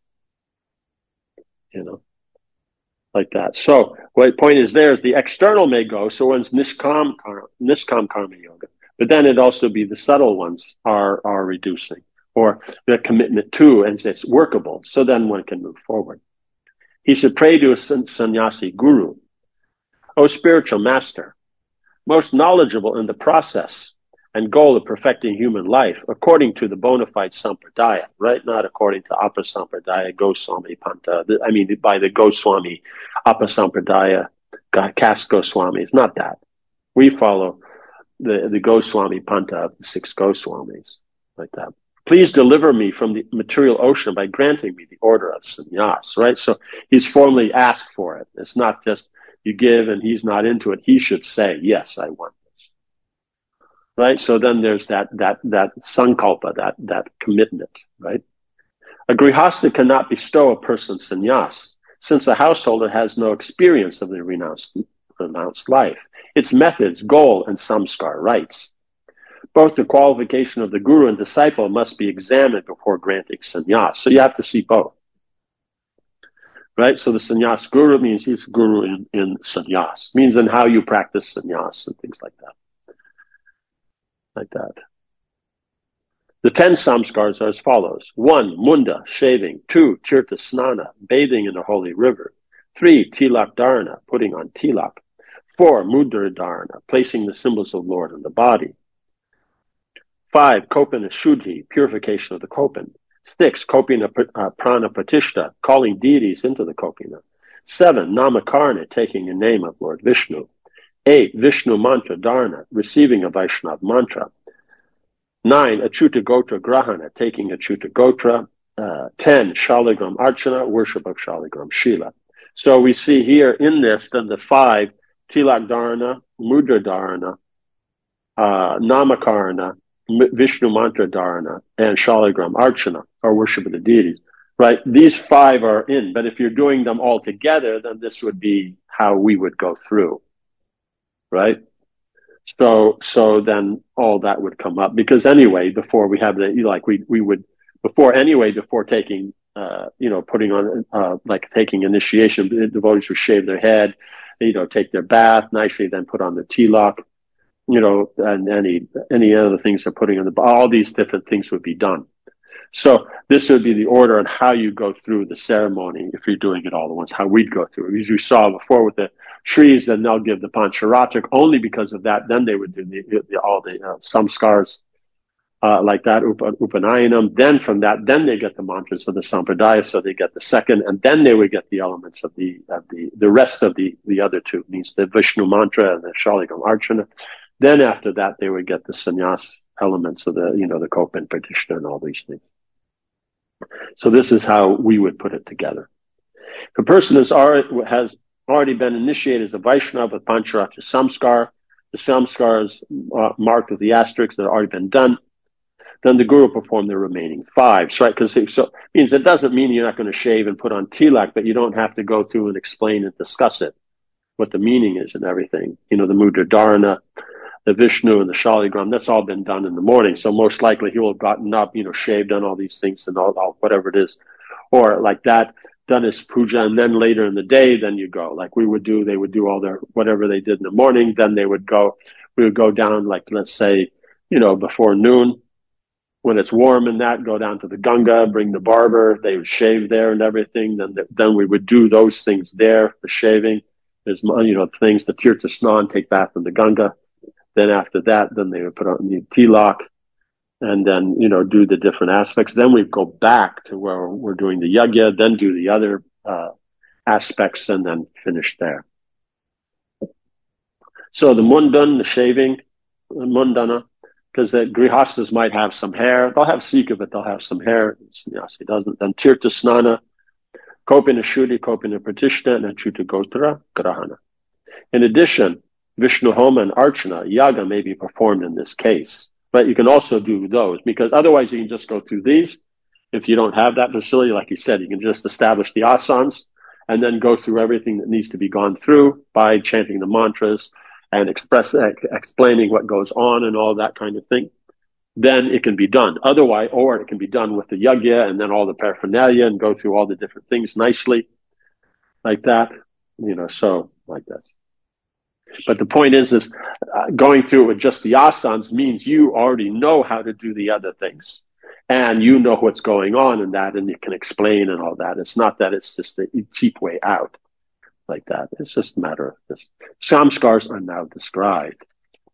You know, like that. So what the point is there is the external may go, so one's nishkam karma, nishkam karma yoga, but then it also be the subtle ones are, are reducing, or the commitment to, and it's workable. So then one can move forward. He should pray to a sannyasi guru. O spiritual master, most knowledgeable in the process and goal of perfecting human life, according to the bona fide sampradaya, right? Not according to Apasampradaya, Goswami Panta. I mean, by the Goswami, Apasampradaya, caste Goswamis. Not that. We follow the, the Goswami Panta of the six Goswamis, like that. Please deliver me from the material ocean by granting me the order of sannyas, right? So he's formally asked for it. It's not just you give and he's not into it. He should say, yes, I want this. Right? So then there's that, that, that sankalpa, that, that commitment, right? A grihastha cannot bestow a person sannyas, since a householder has no experience of the renounced, renounced life, its methods, goal, and samskar rites. Both the qualification of the guru and disciple must be examined before granting sannyas. So you have to see both. Right? So the sannyas guru means he's guru in, in sannyas. Means in how you practice sannyas and things like that. Like that. The ten samskars are as follows. One, munda, shaving. Two, tirtha snana, bathing in a holy river. Three, tilak dharana, putting on tilak. Four, mudra dharana, placing the symbols of Lord in the body. Five, kopina shuddhi, purification of the kopin. Six, kopina uh, prana pratishta, calling deities into the kopina. Seven, namakarna, taking a name of Lord Vishnu. Eight, Vishnu mantra dharana, receiving a Vaishnav mantra. Nine, Achyuta Gotra Grahana, taking Achyuta Gotra. Uh, ten, Shaligram Archana, worship of Shaligram Shila. So we see here in this then the five, Tilak Dharana, Mudra Dharana, uh, Namakarna, Vishnu Mantra Dharana, and Shaligram Archana, or worship of the deities. Right? These five are in, but if you're doing them all together, then this would be how we would go through. Right? So, so then all that would come up, because anyway, before we have the, like we, we would, before anyway, before taking, uh, you know, putting on, uh, like taking initiation, the devotees would shave their head, you know, take their bath nicely, then put on the tilak, you know, and any, any other things they're putting on the, all these different things would be done. So this would be the order on how you go through the ceremony if you're doing it all at once, how we'd go through it. As we saw before with the Shris, then they'll give the Pancharatrik only because of that. Then they would do the, the, all the uh, samskars uh, like that, up, Upanayanam. Then from that, then they get the mantras of the Sampradaya, so they get the second, and then they would get the elements of the of the the rest of the the other two, means the Vishnu mantra and the Shaligam Archana. Then after that, they would get the sannyas elements of the, you know, the Kopin, Pratishta, and all these things. So this is how we would put it together. If a person has already, has already been initiated as a Vaishnava with Pancharatra Samskar, the Samskars uh, marked with the asterisks that have already been done, then the Guru performed the remaining five. So, right, because so it means it doesn't mean you're not going to shave and put on tilak, but you don't have to go through and explain and discuss it. what the meaning is and everything. You know, the Mudra Dharana, the Vishnu and the Shaligram, that's all been done in the morning. So most likely he will have gotten up, you know, shaved, done all these things and all, all whatever it is. Or like that, done his puja, and then later in the day, then you go. Like we would do, they would do all their, whatever they did in the morning, then they would go, we would go down, like let's say, you know, before noon, when it's warm and that, go down to the Ganga, bring the barber, they would shave there and everything. Then then we would do those things there, the shaving. There's, you know, things, the Tirtha Snan, take bath in the Ganga. Then after that, then they would put on the tilak and then, you know, do the different aspects. Then we go back to where we're doing the yajna, then do the other uh, aspects and then finish there. So the mundan, the shaving, the mundana, because the grihastas might have some hair. They'll have sika, but they'll have some hair. Sannyasi doesn't. Then tirtha snana, kopina shuddhi, kopina pratishna, and achuta gotra, grahana. In addition, Vishnu Homa and Archana, yaga may be performed in this case. But you can also do those, because otherwise you can just go through these. If you don't have that facility, like you said, you can just establish the asanas and then go through everything that needs to be gone through by chanting the mantras and express, explaining what goes on and all that kind of thing. Then it can be done. Otherwise, or it can be done with the yajna and then all the paraphernalia and go through all the different things nicely, like that. You know, so like this. But the point is, is uh, going through it with just the asanas means you already know how to do the other things. And you know what's going on in that, and you can explain and all that. It's not that it's just a cheap way out like that. It's just a matter of this. Samskars are now described.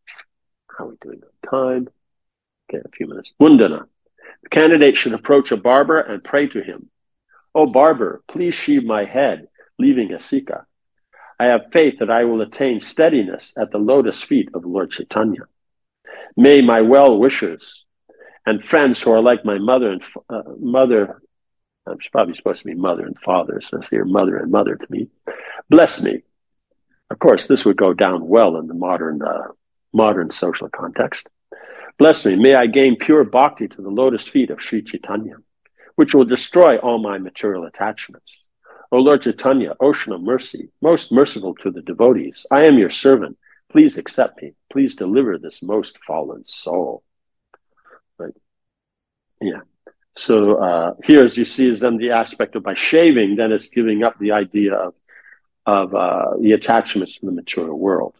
How are we doing on time? Okay, a few minutes. Mundana. The candidate should approach a barber and pray to him. "Oh, barber, please shave my head, leaving a sika. I have faith that I will attain steadiness at the lotus feet of Lord Chaitanya. May my well-wishers and friends who are like my mother and uh, mother, I'm probably supposed to be mother and father, so it's here mother and mother to me, bless me." Of course, this would go down well in the modern uh, modern social context. "Bless me, may I gain pure bhakti to the lotus feet of Sri Chaitanya, which will destroy all my material attachments. O Lord Chaitanya, ocean of mercy, most merciful to the devotees, I am your servant. Please accept me. Please deliver this most fallen soul." Right? Yeah. So uh, here, as you see, is then the aspect of by shaving, then it's giving up the idea of of uh, the attachments to the material world,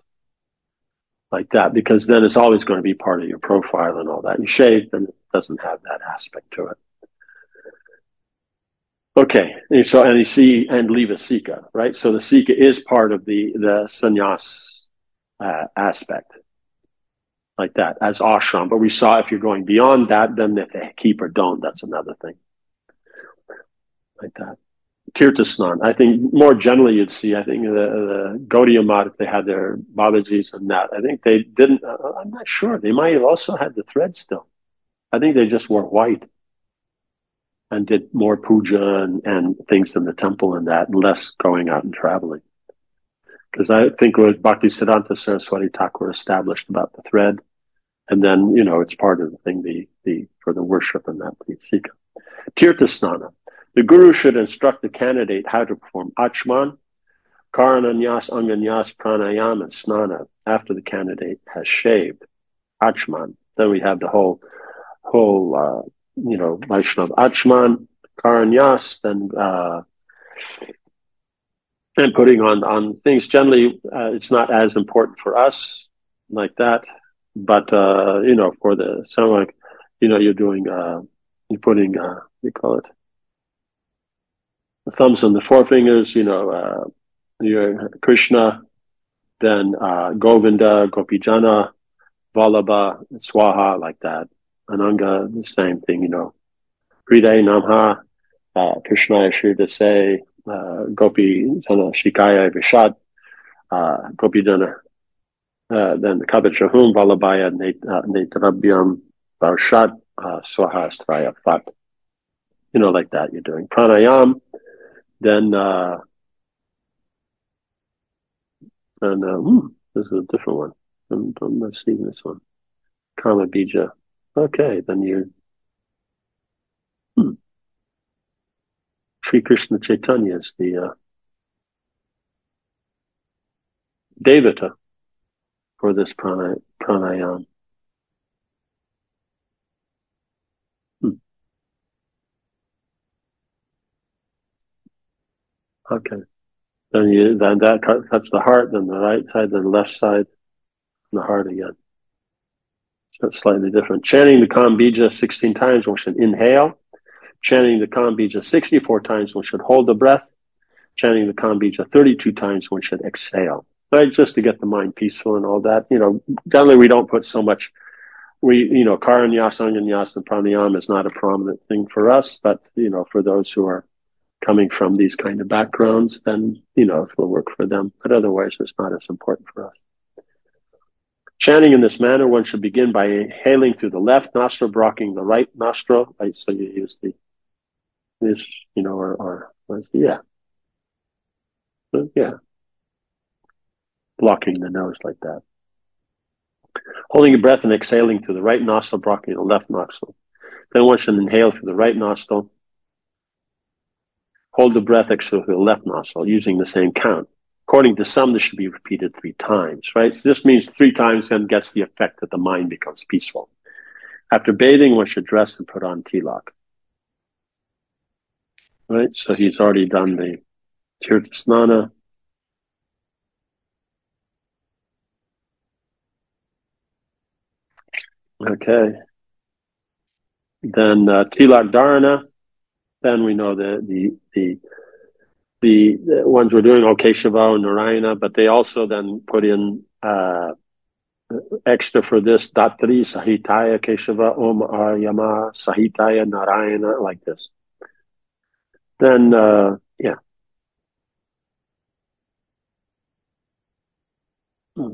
like that, because then it's always going to be part of your profile and all that. You shave, then it doesn't have that aspect to it. Okay, and so and you see, and leave a sika, right? So the sika is part of the the sannyas uh, aspect, like that, as ashram. But we saw if you're going beyond that, then if they keep or don't, that's another thing, like that. Tirtha Snan. I think more generally you'd see, I think the, the Gaudiya Math, if they had their Babajis and that, I think they didn't, uh, I'm not sure. They might have also had the thread still. I think they just wore white and did more puja and, and things in the temple and that, and less going out and traveling. Because I think it was Bhaktisiddhanta Saraswati Thakur established about the thread. And then, you know, it's part of the thing, the, the, for the worship and that, the Sika. Tirtha Snana. The guru should instruct the candidate how to perform Achman, Karananyas, Anganyas, Pranayam, and Snana after the candidate has shaved. Achman. Then we have the whole, whole, uh, you know, Vaishnav Achman, Karanyas, then, uh, and putting on, on things. Generally, uh, it's not as important for us like that, but, uh, you know, for the, sound like, you know, you're doing, uh, you're putting, uh, what do you call it? The thumbs on the forefingers, you know, uh, you're Krishna, then, uh, Govinda, Gopijana, Vallabha, Swaha, like that. Ananga, the same thing, you know. Hriday Namha, uh, Krishnaya Shridase, uh, Gopi Jana Shikaya Vishad, uh, Gopi Jana, uh, then Kabachahum, Vallabhaya, Netrabhyam, Varshad, uh, Swaha Straya Fat. You know, like that, you're doing pranayam, then, uh, and, uh, hmm, this is a different one. I'm, I'm not seeing this one. Kama Bija. Okay, then you, hmm. Sri Krishna Chaitanya is the, uh, Devata for this pranay- pranayam. Hmm. Okay. Then you then that touch the heart, then the right side, then the left side, and the heart again. So it's slightly different. Chanting the Kam Bija sixteen times, one should inhale. Chanting the Kam Bija sixty-four times, one should hold the breath. Chanting the Kam Bija thirty-two times, one should exhale. Right, just to get the mind peaceful and all that. You know, generally we don't put so much. We, you know, Karanyasa, Anyanyasa, and Pranayama is not a prominent thing for us, but you know, for those who are coming from these kind of backgrounds, then you know, it will work for them. But otherwise, it's not as important for us. Chanting in this manner, one should begin by inhaling through the left nostril, blocking the right nostril. Right, so you use the this, you know, or, or, or yeah, yeah, blocking the nose like that. Holding your breath and exhaling through the right nostril, blocking the left nostril. Then one should inhale through the right nostril. Hold the breath, exhale through the left nostril, using the same count. According to some, this should be repeated three times, right? So this means three times then gets the effect that the mind becomes peaceful. After bathing, one should dress and put on tilak. Right? So he's already done the Tirtha Snana. Okay. Then uh, Tilak Dharana. Then we know the the the the, the ones we're doing, Okeshava and Narayana, but they also then put in uh, extra for this, Datri Sahitaya Keshava Om Aryama Sahitaya Narayana, like this. Then, uh, yeah. Hmm.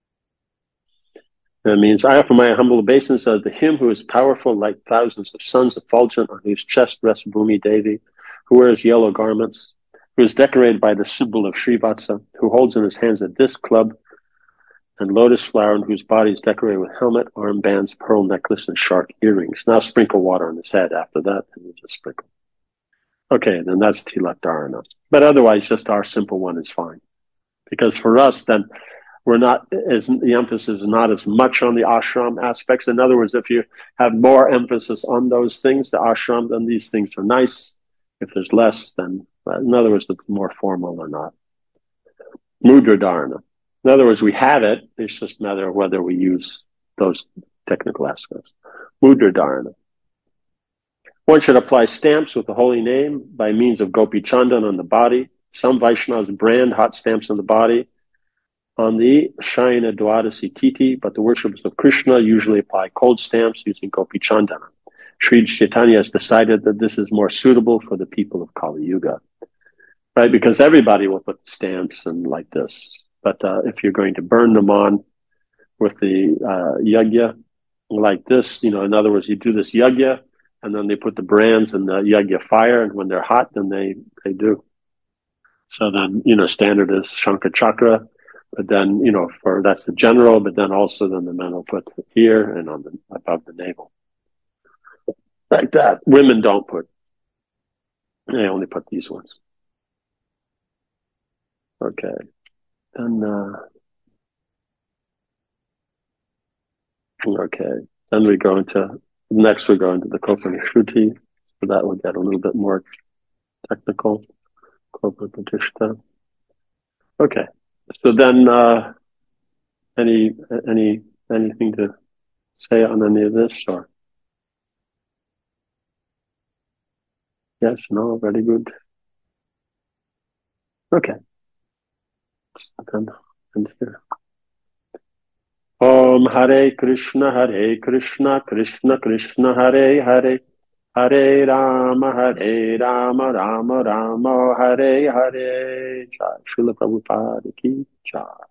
That means, I offer my humble obeisance to him who is powerful like thousands of suns effulgent, on whose chest rests Bhumi Devi, who wears yellow garments, who is decorated by the symbol of Srivatsa, who holds in his hands a disc club and lotus flower, and whose body is decorated with helmet, armbands, pearl necklace, and shark earrings. Now sprinkle water on his head after that, and you just sprinkle. Okay, then that's Tilak Dharana. But otherwise, just our simple one is fine. Because for us, then, we're not, as the emphasis is not as much on the ashram aspects. In other words, if you have more emphasis on those things, the ashram, then these things are nice. If there's less, then, in other words, it's more formal or not. Mudra Dharana. In other words, we have it. It's just a matter of whether we use those technical aspects. Mudra Dharana. One should apply stamps with the holy name by means of Gopi Chandan on the body. Some Vaishnavas brand hot stamps on the body on the Shaina Dwadasi Titi, but the worshippers of Krishna usually apply cold stamps using Gopi Chandana. Sri Chaitanya has decided that this is more suitable for the people of Kali Yuga, right? Because everybody will put stamps and like this. But uh, if you're going to burn them on with the uh, yagya like this, you know, in other words, you do this yagya, and then they put the brands in the yagya fire, and when they're hot, then they, they do. So then, you know, standard is Shankar Chakra, but then, you know, for that's the general, but then also then the men will put here and on the above the navel. Like that. Women don't put. They only put these ones. Okay. Then, uh, okay. Then we go into, next we go into the Kopanishruti. So that will get a little bit more technical. Kopanishruti. Okay. So then, uh, any, any, anything to say on any of this, or? Yes, no, very good. Okay. Then, and here. Om Hare Krishna, Hare Krishna, Krishna Krishna, Hare Hare, Hare Rama, Hare Rama, Rama Rama, Hare Hare. Jai Srila Prabhupada ki Jai.